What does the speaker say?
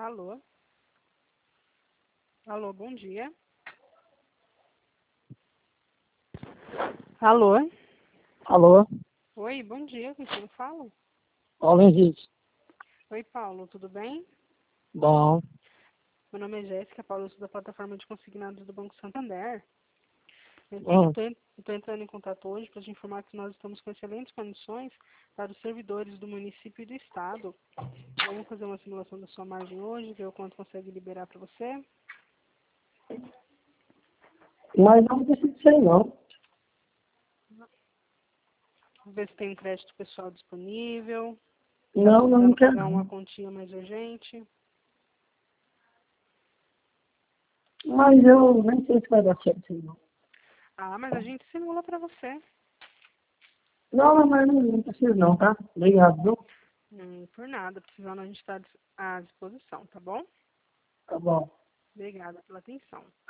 Alô? Alô, bom dia. Alô? Alô? Oi, bom dia, com quem eu falo? Paulo Henrique. Oi, Paulo, tudo bem? Bom. Meu nome é Jéssica, Paulo, eu sou da plataforma de consignados do Banco Santander. Bom. Estou entrando em contato hoje para te informar que nós estamos com excelentes condições para os servidores do município e do estado. Vamos fazer uma simulação da sua margem hoje, ver o quanto consegue liberar para você. Mas não precisa ser, não. Ver se tem um crédito pessoal disponível. Não, não Precisando quero pagar uma não. continha mais urgente. Mas eu nem sei se vai dar certo, não. Ah, mas a gente simula para você. Não, mas não precisa não, tá? Obrigado, viu? Por nada, precisando a gente está à disposição, tá bom? Tá bom. Obrigada pela atenção.